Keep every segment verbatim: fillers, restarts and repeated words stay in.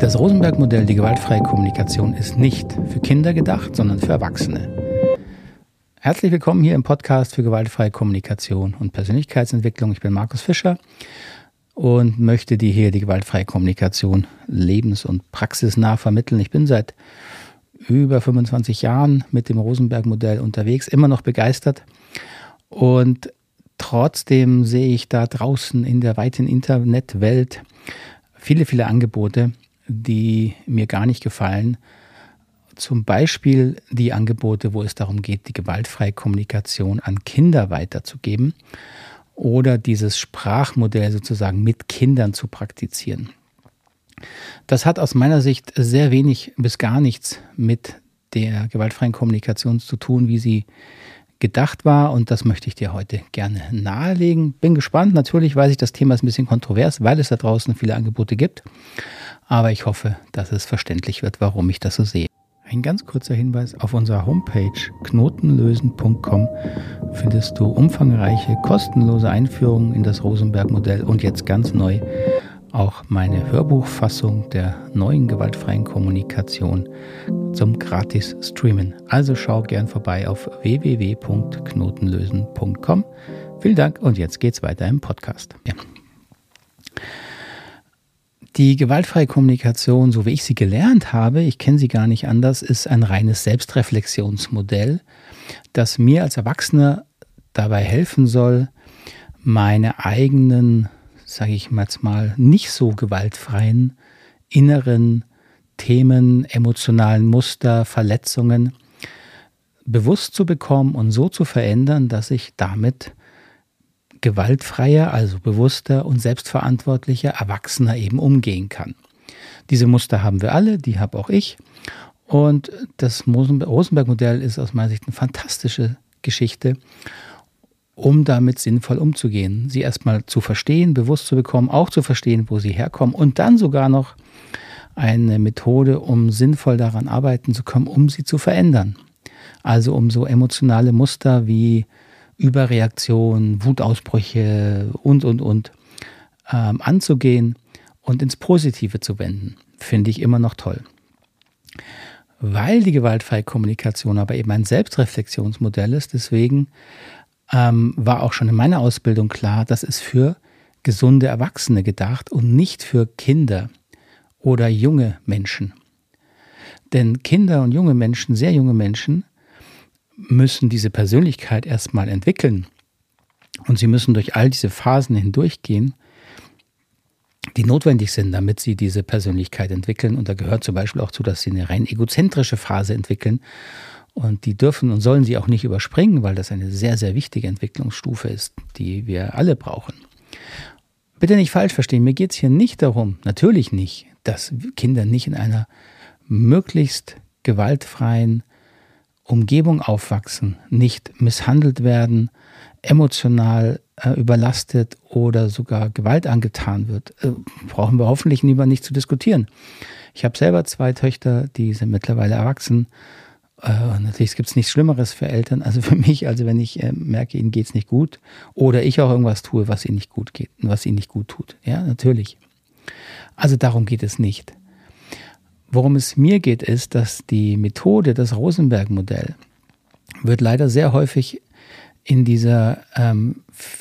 Das Rosenberg-Modell, die gewaltfreie Kommunikation, ist nicht für Kinder gedacht, sondern für Erwachsene. Herzlich willkommen hier im Podcast für gewaltfreie Kommunikation und Persönlichkeitsentwicklung. Ich bin Markus Fischer und möchte dir hier die gewaltfreie Kommunikation lebens- und praxisnah vermitteln. Ich bin seit über fünfundzwanzig Jahren mit dem Rosenberg-Modell unterwegs, immer noch begeistert, und trotzdem sehe ich da draußen in der weiten Internetwelt viele, viele Angebote, die mir gar nicht gefallen. Zum Beispiel die Angebote, wo es darum geht, die gewaltfreie Kommunikation an Kinder weiterzugeben oder dieses Sprachmodell sozusagen mit Kindern zu praktizieren. Das hat aus meiner Sicht sehr wenig bis gar nichts mit der gewaltfreien Kommunikation zu tun, wie sie gedacht war, und das möchte ich dir heute gerne nahelegen. Bin gespannt, natürlich weiß ich, das Thema ist ein bisschen kontrovers, weil es da draußen viele Angebote gibt, aber ich hoffe, dass es verständlich wird, warum ich das so sehe. Ein ganz kurzer Hinweis: Auf unserer Homepage knotenlösen punkt com findest du umfangreiche, kostenlose Einführungen in das Rosenberg-Modell und jetzt ganz neu auch meine Hörbuchfassung der neuen gewaltfreien Kommunikation zum gratis Streamen. Also schau gern vorbei auf w w w punkt knotenlösen punkt com. Vielen Dank und jetzt geht's weiter im Podcast. Ja. Die gewaltfreie Kommunikation, so wie ich sie gelernt habe, ich kenne sie gar nicht anders, ist ein reines Selbstreflexionsmodell, das mir als Erwachsener dabei helfen soll, meine eigenen, sage ich mal jetzt mal, nicht so gewaltfreien inneren Themen, emotionalen Muster, Verletzungen bewusst zu bekommen und so zu verändern, dass ich damit gewaltfreier, also bewusster und selbstverantwortlicher Erwachsener eben umgehen kann. Diese Muster haben wir alle, die habe auch ich, und das Rosenberg-Modell ist aus meiner Sicht eine fantastische Geschichte, um damit sinnvoll umzugehen, sie erstmal zu verstehen, bewusst zu bekommen, auch zu verstehen, wo sie herkommen, und dann sogar noch eine Methode, um sinnvoll daran arbeiten zu können, um sie zu verändern. Also um so emotionale Muster wie Überreaktion, Wutausbrüche und, und, und ähm, anzugehen und ins Positive zu wenden. Finde ich immer noch toll. Weil die gewaltfreie Kommunikation aber eben ein Selbstreflexionsmodell ist, deswegen ähm, war auch schon in meiner Ausbildung klar, das ist für gesunde Erwachsene gedacht und nicht für Kinder oder junge Menschen. Denn Kinder und junge Menschen, sehr junge Menschen, müssen diese Persönlichkeit erstmal entwickeln. Und sie müssen durch all diese Phasen hindurchgehen, die notwendig sind, damit sie diese Persönlichkeit entwickeln. Und da gehört zum Beispiel auch zu, dass sie eine rein egozentrische Phase entwickeln. Und die dürfen und sollen sie auch nicht überspringen, weil das eine sehr, sehr wichtige Entwicklungsstufe ist, die wir alle brauchen. Bitte nicht falsch verstehen, mir geht es hier nicht darum, natürlich nicht, dass Kinder nicht in einer möglichst gewaltfreien Umgebung aufwachsen, nicht misshandelt werden, emotional äh, überlastet oder sogar Gewalt angetan wird. Äh, brauchen wir hoffentlich lieber nicht zu diskutieren. Ich habe selber zwei Töchter, die sind mittlerweile erwachsen. Äh, natürlich gibt es nichts Schlimmeres für Eltern, also für mich, also wenn ich äh, merke, ihnen geht es nicht gut oder ich auch irgendwas tue, was ihnen nicht gut geht, was ihnen nicht gut tut. Ja, natürlich. Also darum geht es nicht. Worum es mir geht, ist, dass die Methode, das Rosenberg-Modell, wird leider sehr häufig in dieser ähm,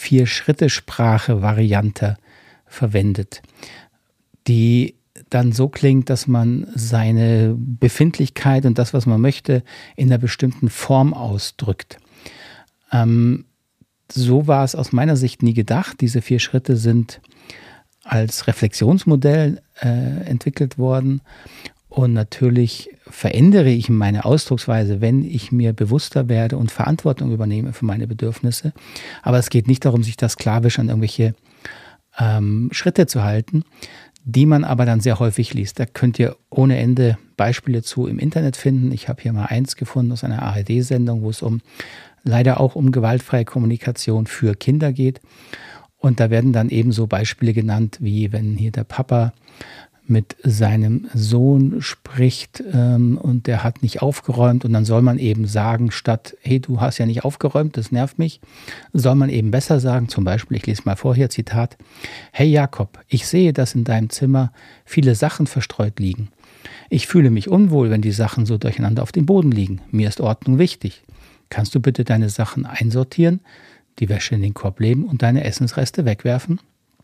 Vier-Schritte-Sprache-Variante verwendet, die dann so klingt, dass man seine Befindlichkeit und das, was man möchte, in einer bestimmten Form ausdrückt. Ähm, so war es aus meiner Sicht nie gedacht. Diese vier Schritte sind als Reflexionsmodell äh, entwickelt worden. Und natürlich verändere ich meine Ausdrucksweise, wenn ich mir bewusster werde und Verantwortung übernehme für meine Bedürfnisse. Aber es geht nicht darum, sich da sklavisch an irgendwelche ähm, Schritte zu halten, die man aber dann sehr häufig liest. Da könnt ihr ohne Ende Beispiele zu im Internet finden. Ich habe hier mal eins gefunden aus einer A R D-Sendung, wo es um leider auch um gewaltfreie Kommunikation für Kinder geht. Und da werden dann eben so Beispiele genannt, wie wenn hier der Papa mit seinem Sohn spricht ähm, und der hat nicht aufgeräumt und dann soll man eben sagen, statt, hey, du hast ja nicht aufgeräumt, das nervt mich, soll man eben besser sagen, zum Beispiel, ich lese mal vor hier, Zitat, hey Jakob, ich sehe, dass in deinem Zimmer viele Sachen verstreut liegen. Ich fühle mich unwohl, wenn die Sachen so durcheinander auf dem Boden liegen. Mir ist Ordnung wichtig. Kannst du bitte deine Sachen einsortieren, die Wäsche in den Korb legen und deine Essensreste wegwerfen?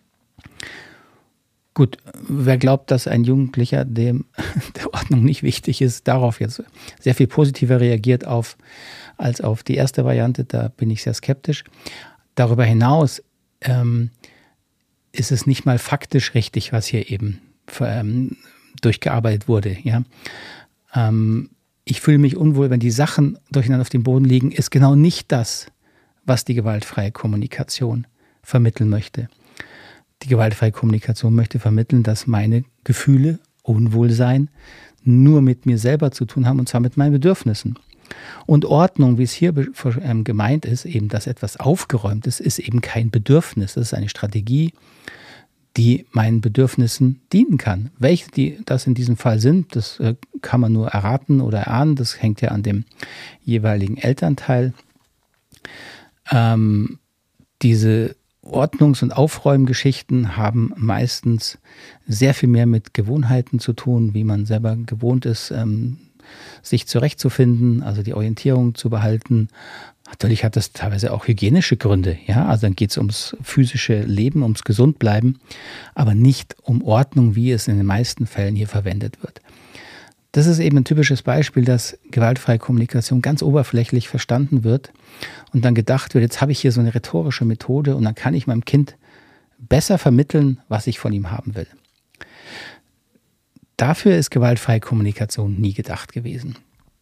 Gut, wer glaubt, dass ein Jugendlicher, dem der Ordnung nicht wichtig ist, darauf jetzt sehr viel positiver reagiert auf, als auf die erste Variante, da bin ich sehr skeptisch. Darüber hinaus ähm, ist es nicht mal faktisch richtig, was hier eben ähm, durchgearbeitet wurde. Ja? Ähm, ich fühle mich unwohl, wenn die Sachen durcheinander auf dem Boden liegen, ist genau nicht das, was die gewaltfreie Kommunikation vermitteln möchte. Die gewaltfreie Kommunikation möchte vermitteln, dass meine Gefühle, Unwohlsein, nur mit mir selber zu tun haben, und zwar mit meinen Bedürfnissen. Und Ordnung, wie es hier gemeint ist, eben, dass etwas aufgeräumt ist, ist eben kein Bedürfnis. Das ist eine Strategie, die meinen Bedürfnissen dienen kann. Welche die das in diesem Fall sind, das kann man nur erraten oder erahnen. Das hängt ja an dem jeweiligen Elternteil. Ähm, diese Ordnungs- und Aufräumgeschichten haben meistens sehr viel mehr mit Gewohnheiten zu tun, wie man selber gewohnt ist, ähm, sich zurechtzufinden, also die Orientierung zu behalten. Natürlich hat das teilweise auch hygienische Gründe, ja, also dann geht es ums physische Leben, ums Gesundbleiben, aber nicht um Ordnung, wie es in den meisten Fällen hier verwendet wird. Das ist eben ein typisches Beispiel, dass gewaltfreie Kommunikation ganz oberflächlich verstanden wird und dann gedacht wird, jetzt habe ich hier so eine rhetorische Methode und dann kann ich meinem Kind besser vermitteln, was ich von ihm haben will. Dafür ist gewaltfreie Kommunikation nie gedacht gewesen.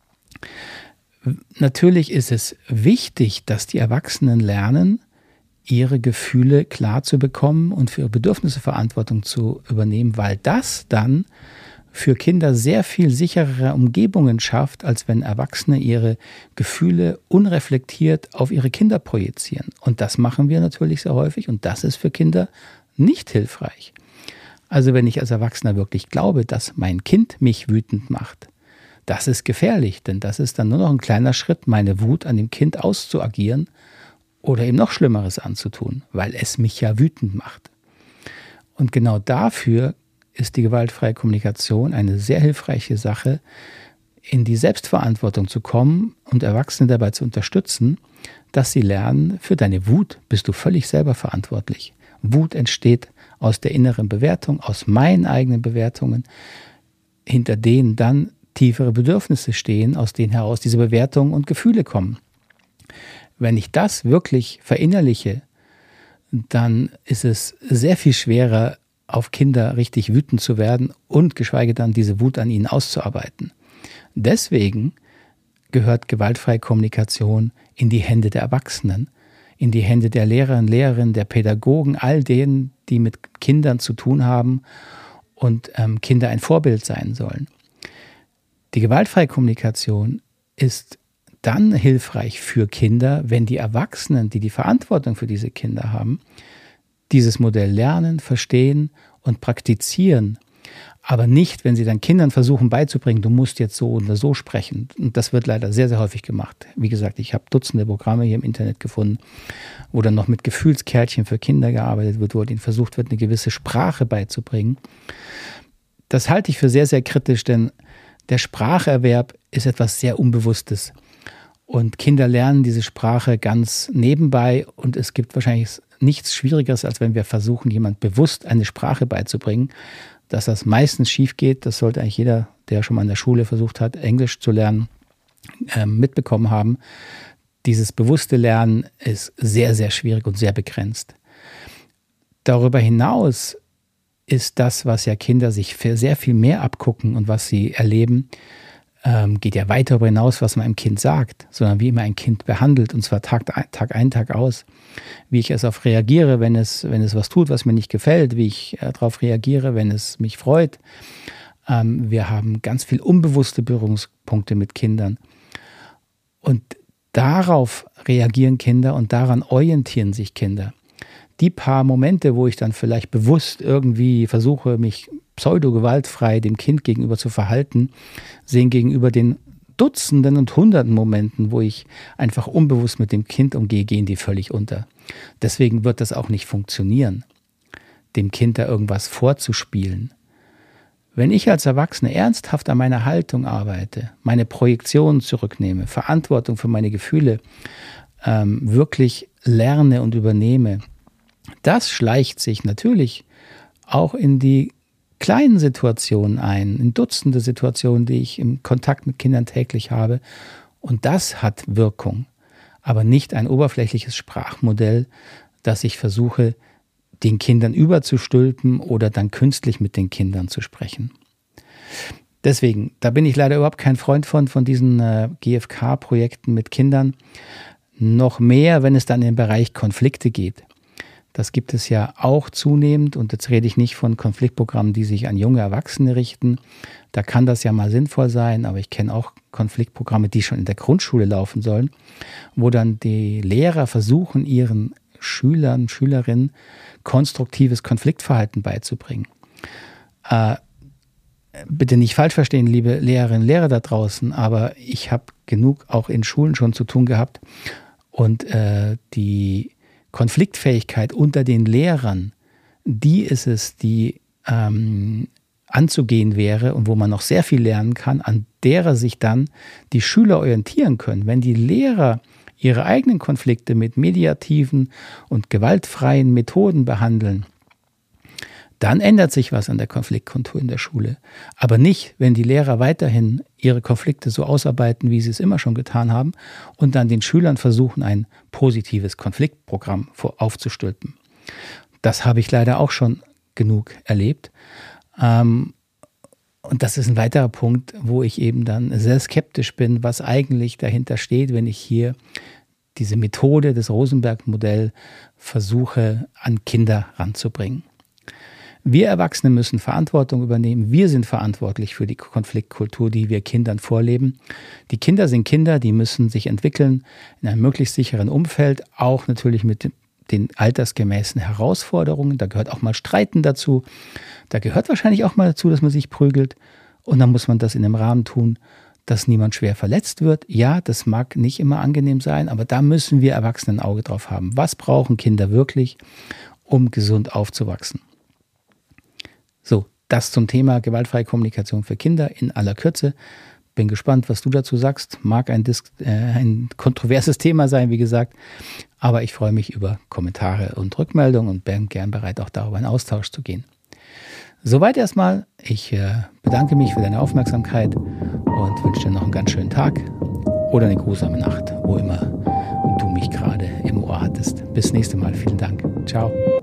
Natürlich ist es wichtig, dass die Erwachsenen lernen, ihre Gefühle klar zu bekommen und für ihre Bedürfnisse Verantwortung zu übernehmen, weil das dann für Kinder sehr viel sicherere Umgebungen schafft, als wenn Erwachsene ihre Gefühle unreflektiert auf ihre Kinder projizieren. Und das machen wir natürlich sehr häufig und das ist für Kinder nicht hilfreich. Also wenn ich als Erwachsener wirklich glaube, dass mein Kind mich wütend macht, das ist gefährlich, denn das ist dann nur noch ein kleiner Schritt, meine Wut an dem Kind auszuagieren oder ihm noch Schlimmeres anzutun, weil es mich ja wütend macht. Und genau dafür ist die gewaltfreie Kommunikation eine sehr hilfreiche Sache, in die Selbstverantwortung zu kommen und Erwachsene dabei zu unterstützen, dass sie lernen, für deine Wut bist du völlig selber verantwortlich. Wut entsteht aus der inneren Bewertung, aus meinen eigenen Bewertungen, hinter denen dann tiefere Bedürfnisse stehen, aus denen heraus diese Bewertungen und Gefühle kommen. Wenn ich das wirklich verinnerliche, dann ist es sehr viel schwerer, auf Kinder richtig wütend zu werden und geschweige dann diese Wut an ihnen auszuarbeiten. Deswegen gehört gewaltfreie Kommunikation in die Hände der Erwachsenen, in die Hände der Lehrerinnen, Lehrerinnen, der Pädagogen, all denen, die mit Kindern zu tun haben und ähm, Kinder ein Vorbild sein sollen. Die gewaltfreie Kommunikation ist dann hilfreich für Kinder, wenn die Erwachsenen, die die Verantwortung für diese Kinder haben, dieses Modell lernen, verstehen und praktizieren, aber nicht, wenn sie dann Kindern versuchen beizubringen, du musst jetzt so oder so sprechen. Und das wird leider sehr, sehr häufig gemacht. Wie gesagt, ich habe Dutzende Programme hier im Internet gefunden, wo dann noch mit Gefühlskärtchen für Kinder gearbeitet wird, wo ihnen versucht wird, eine gewisse Sprache beizubringen. Das halte ich für sehr, sehr kritisch, denn der Spracherwerb ist etwas sehr Unbewusstes. Und Kinder lernen diese Sprache ganz nebenbei und es gibt wahrscheinlich nichts Schwierigeres, als wenn wir versuchen, jemand bewusst eine Sprache beizubringen. Dass das meistens schief geht, das sollte eigentlich jeder, der schon mal in der Schule versucht hat, Englisch zu lernen, äh, mitbekommen haben. Dieses bewusste Lernen ist sehr, sehr schwierig und sehr begrenzt. Darüber hinaus ist das, was ja Kinder sich für sehr viel mehr abgucken und was sie erleben, ähm, geht ja weit darüber hinaus, was man einem Kind sagt, sondern wie man ein Kind behandelt, und zwar Tag, Tag ein, Tag aus. Wie ich es auf reagiere, wenn es, wenn es was tut, was mir nicht gefällt, wie ich äh, darauf reagiere, wenn es mich freut. Ähm, wir haben ganz viel unbewusste Berührungspunkte mit Kindern. Und darauf reagieren Kinder und daran orientieren sich Kinder. Die paar Momente, wo ich dann vielleicht bewusst irgendwie versuche, mich pseudo-gewaltfrei dem Kind gegenüber zu verhalten, sehen gegenüber den Dutzenden und Hunderten Momenten, wo ich einfach unbewusst mit dem Kind umgehe, gehen die völlig unter. Deswegen wird das auch nicht funktionieren, dem Kind da irgendwas vorzuspielen. Wenn ich als Erwachsener ernsthaft an meiner Haltung arbeite, meine Projektionen zurücknehme, Verantwortung für meine Gefühle ähm, wirklich lerne und übernehme, das schleicht sich natürlich auch in die kleinen Situationen ein, in Dutzende Situationen, die ich im Kontakt mit Kindern täglich habe. Und das hat Wirkung, aber nicht ein oberflächliches Sprachmodell, das ich versuche, den Kindern überzustülpen oder dann künstlich mit den Kindern zu sprechen. Deswegen, da bin ich leider überhaupt kein Freund von, von diesen äh, G F K-Projekten mit Kindern. Noch mehr, wenn es dann in den Bereich Konflikte geht. Das gibt es ja auch zunehmend und jetzt rede ich nicht von Konfliktprogrammen, die sich an junge Erwachsene richten. Da kann das ja mal sinnvoll sein, aber ich kenne auch Konfliktprogramme, die schon in der Grundschule laufen sollen, wo dann die Lehrer versuchen, ihren Schülern, Schülerinnen konstruktives Konfliktverhalten beizubringen. Äh, bitte nicht falsch verstehen, liebe Lehrerinnen und Lehrer da draußen, aber ich habe genug auch in Schulen schon zu tun gehabt und äh, die Konfliktfähigkeit unter den Lehrern, die ist es, die ähm, anzugehen wäre und wo man noch sehr viel lernen kann, an derer sich dann die Schüler orientieren können. Wenn die Lehrer ihre eigenen Konflikte mit mediativen und gewaltfreien Methoden behandeln, dann ändert sich was an der Konfliktkultur in der Schule. Aber nicht, wenn die Lehrer weiterhin ihre Konflikte so ausarbeiten, wie sie es immer schon getan haben und dann den Schülern versuchen, ein positives Konfliktprogramm aufzustülpen. Das habe ich leider auch schon genug erlebt. Und das ist ein weiterer Punkt, wo ich eben dann sehr skeptisch bin, was eigentlich dahinter steht, wenn ich hier diese Methode des Rosenberg-Modells versuche, an Kinder ranzubringen. Wir Erwachsene müssen Verantwortung übernehmen. Wir sind verantwortlich für die Konfliktkultur, die wir Kindern vorleben. Die Kinder sind Kinder, die müssen sich entwickeln in einem möglichst sicheren Umfeld, auch natürlich mit den altersgemäßen Herausforderungen. Da gehört auch mal Streiten dazu. Da gehört wahrscheinlich auch mal dazu, dass man sich prügelt. Und dann muss man das in einem Rahmen tun, dass niemand schwer verletzt wird. Ja, das mag nicht immer angenehm sein, aber da müssen wir Erwachsene ein Auge drauf haben. Was brauchen Kinder wirklich, um gesund aufzuwachsen? So, das zum Thema gewaltfreie Kommunikation für Kinder in aller Kürze. Bin gespannt, was du dazu sagst. Mag ein, Dis- äh, ein kontroverses Thema sein, wie gesagt. Aber ich freue mich über Kommentare und Rückmeldungen und bin gern bereit, auch darüber in Austausch zu gehen. Soweit erstmal. Ich äh, bedanke mich für deine Aufmerksamkeit und wünsche dir noch einen ganz schönen Tag oder eine grusame Nacht, wo immer du mich gerade im Ohr hattest. Bis nächste Mal. Vielen Dank. Ciao.